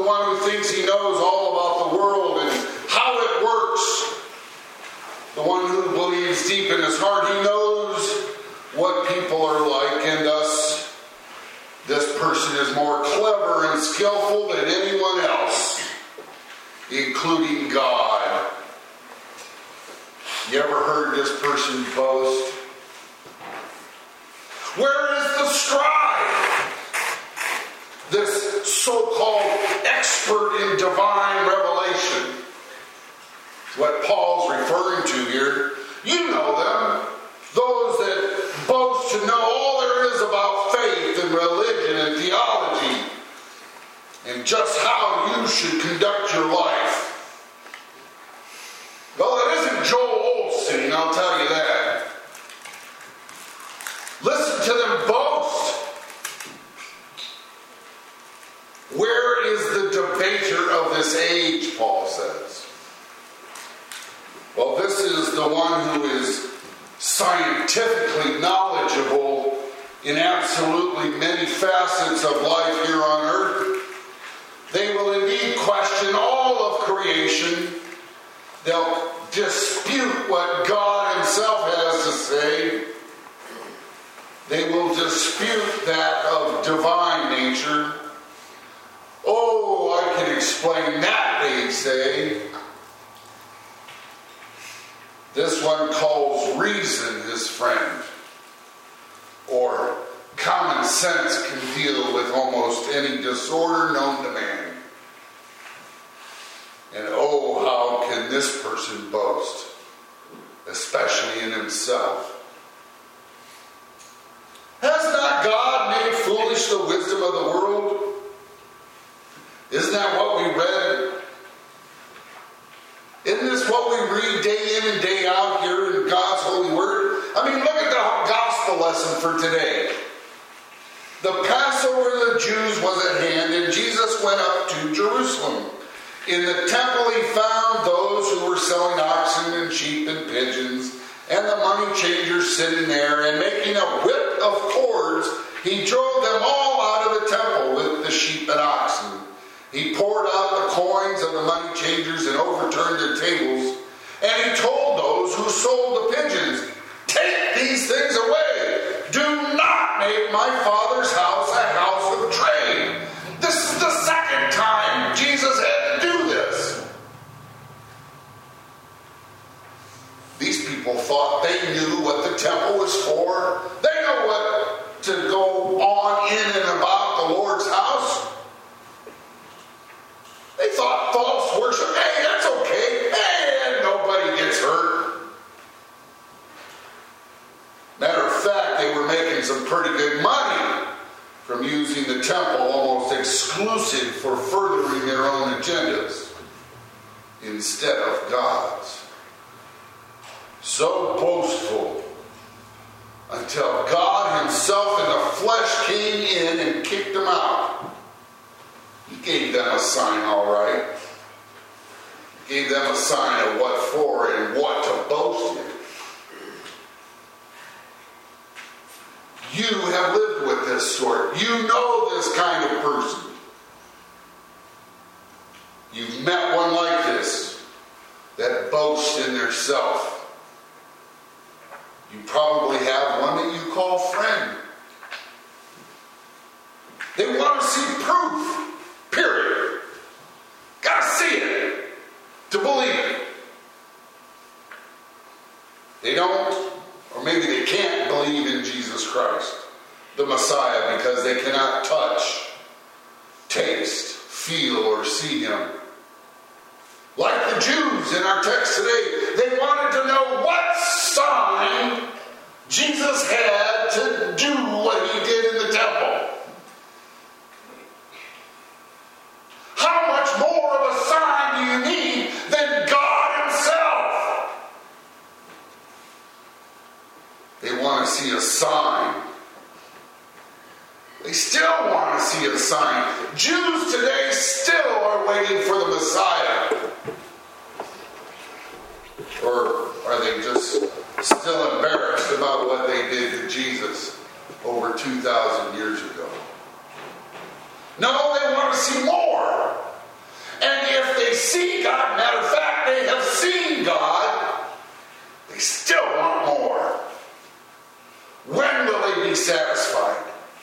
one who thinks he knows all about the world and how it works. The one who believes deep in his heart he knows what people are like, and thus this person is more clever and skillful than anyone else, including God. You ever heard this person boast? Where is the scribe? This so-called expert in divine revelation. What Paul's referring to here. You know them. Those that boast to know all there is about faith and religion and theology and just how you should conduct your life. Well, it isn't Joel Osteen, I'll tell you that. Listen to them boast. Where is the debater of this age, Paul says? Well, this is the one who is scientifically knowledgeable in absolutely many facets of life here on earth. They will indeed question all of creation. They'll dispute what God himself has to say. They will dispute that of divine nature. Oh, I can explain that, they say. This one calls reason his friend. Or common sense can deal with almost any disorder known to man. And oh, how can this person boast, especially in himself? Has not God made foolish the wisdom of the world? Isn't that what we read? Isn't this what we read day in and day out here in God's holy word? I mean, look at the gospel lesson for today. The Passover of the Jews was at hand, and Jesus went up to Jerusalem. In the temple he found those who were selling oxen and sheep and pigeons, and the money changers sitting there, and making a whip of cords, he drove them all out of the temple with the sheep and oxen. He poured out the coins of the money changers and overturned their tables. And he told those who sold the pigeons, "Take these things away. Do not make my Father's house a house of trade." This is the second time Jesus had to do this. These people thought they knew what the temple was for. They know what to go on in and about the Lord's house. They thought false worship, hey, that's okay. Hey, nobody gets hurt. Matter of fact, they were making some pretty good money from using the temple almost exclusive for furthering their own agendas instead of God's. So boastful until God himself in the flesh came in and kicked them out. He gave them a sign, all right. He gave them a sign of what for and what to boast in. You have lived with this sort. You know this kind of person. You've met one like this that boasts in their self. You probably have one that you call friend. They want to see proof. Period. Gotta see it to believe it. They don't, or maybe they can't believe in Jesus Christ, the Messiah, because they cannot touch, taste, feel, or see him. Like the Jews in our text today, they wanted to know what sign Jesus had to do what he did in the temple. How much more of a sign do you need than God himself? They want to see a sign. They still want to see a sign. Jews today still are waiting for the Messiah. Or are they just still embarrassed about what they did to Jesus over 2,000 years ago? No, they want to see more. see God. Matter of fact, they have seen God. They still want more. When will they be satisfied?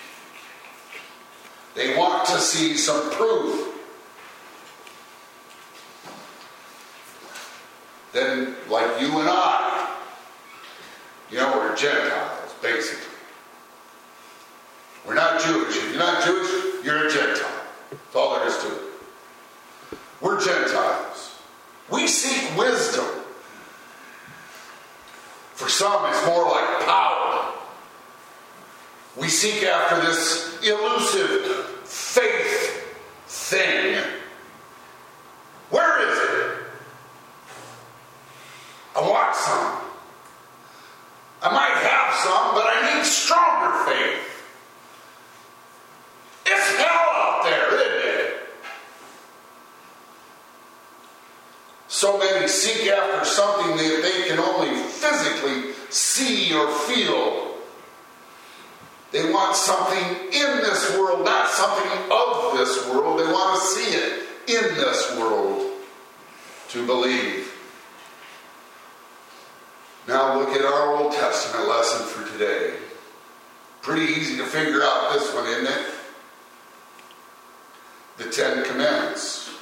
They want to see some proof. Then, like you and I, we're Gentiles, basically. We're not Jewish. If you're not Jewish, you're a Gentile. That's all there is to it. We're Gentiles. We seek wisdom. For some, it's more like power. We seek after this elusive faith thing. Where is it? I want some. I might have some, but I need stronger faith. It's hell out there, isn't it? So many seek after something that they can only physically see or feel. They want something in this world, not something of this world. They want to see it in this world to believe. Now look at our Old Testament lesson for today. Pretty easy to figure out this one, isn't it? The Ten Commandments.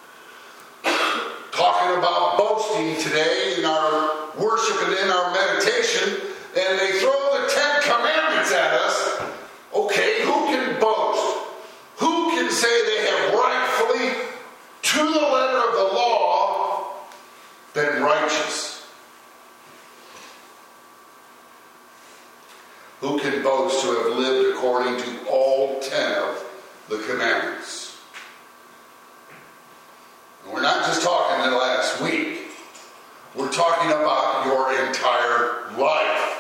Talking about boasting today in our worship and in our meditation, and they throw the Ten Commandments at us. Okay, who can boast? Who can say they have rightfully, to the letter of the law, been righteous? Who can boast to have lived according to all 10 of the commandments? And we're not just talking the last week. We're talking about your entire life.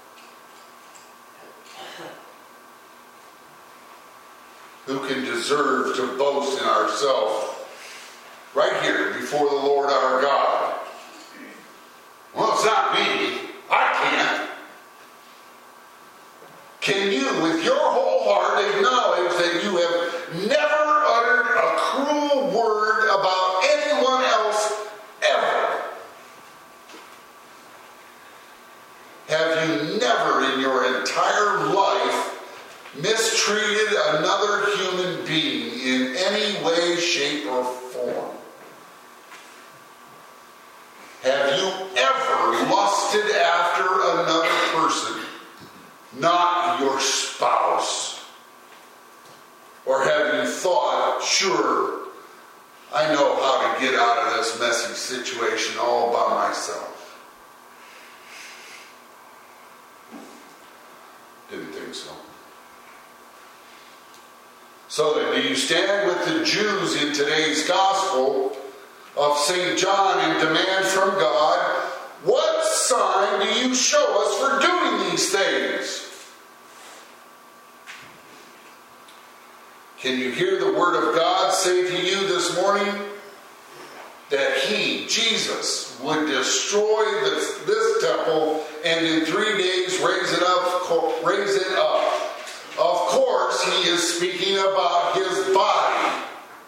Who can deserve to boast in ourselves right here before the Lord our God? Well, it's not me. I can't. Can you, with your whole heart, acknowledge that you have never uttered a cruel word about anyone else ever? Have you never in your entire life mistreated another human being in any way, shape, or form? Have you ever lusted after another person? Not your spouse? Or have you thought, sure, I know how to get out of this messy situation all by myself? Didn't think so. So then, do you stand with the Jews in today's gospel of St. John and demand from God, what sign do you show us for doing these things? Can you hear the word of God say to you this morning that He, Jesus, would destroy this temple and in 3 days raise it up? Of course, He is speaking about His body.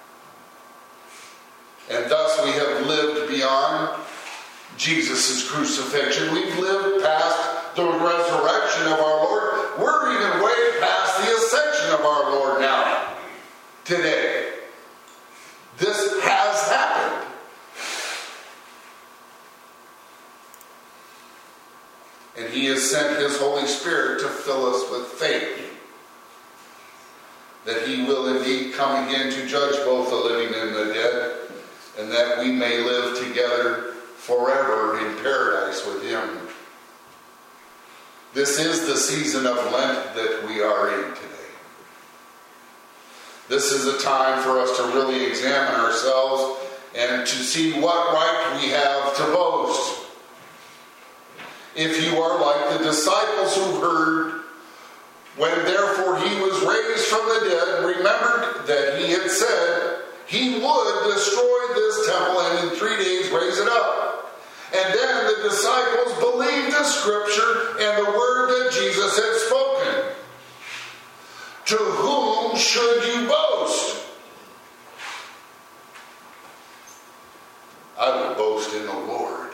And thus we have lived beyond Jesus' crucifixion. We've lived past the resurrection of our Lord. We're even way past the ascension of our Lord now. Today. This has happened. And He has sent His Holy Spirit to fill us with faith that He will indeed come again to judge both the living and the dead, and that we may live together forever in paradise with Him. This is the season of Lent that we are in today. This is a time for us to really examine ourselves and to see what right we have to boast. If you are like the disciples who heard, when therefore He was raised from the dead, remembered that He had said He would destroy this temple and in 3 days raise it up. And then the disciples believed the scripture and the word that Jesus had spoken. To whom should you boast? boast in the Lord.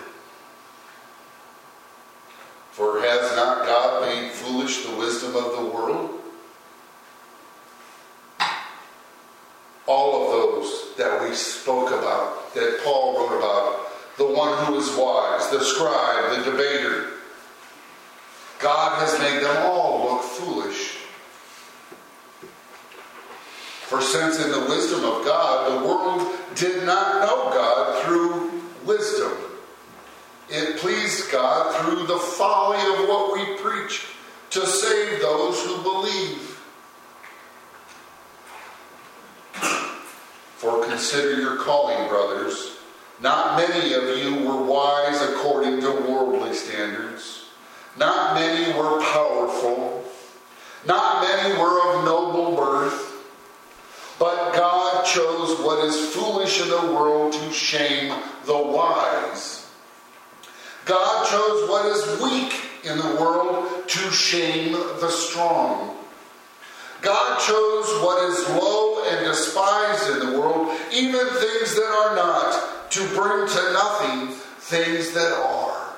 For has not God made foolish the wisdom of the world? All of those that we spoke about, that Paul wrote about, the one who is wise, the scribe, the debater, God has made them all look foolish. For since in the wisdom of God, the world did not know God through wisdom, it pleased God through the folly of what we preach to save those who believe. For consider your calling, brothers. Not many of you were wise according to worldly standards. Not many were powerful. Not many were of noble birth. But God chose what is foolish in the world to shame the wise. God chose what is weak in the world to shame the strong. God chose what is low and despised in the world, even things that are not, to bring to nothing things that are,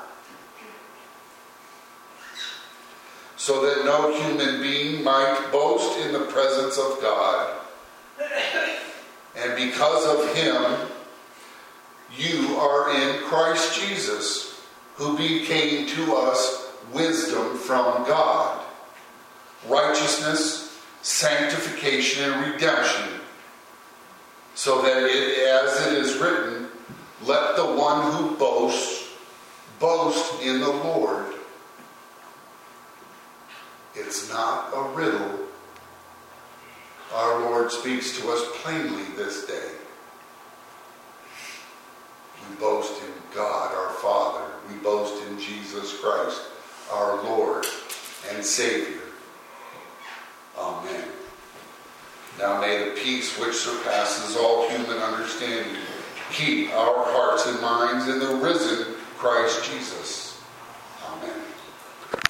so that no human being might boast in the presence of God. And because of him, you are in Christ Jesus, who became to us wisdom from God, righteousness, sanctification, and redemption, so that as it is written, let the one who boasts, boast in the Lord. It's not a riddle. Our Lord speaks to us plainly this day. We boast in God our Father. We boast in Jesus Christ, our Lord and Savior. Amen. Now may the peace which surpasses all human understanding keep our hearts and minds in the risen Christ Jesus.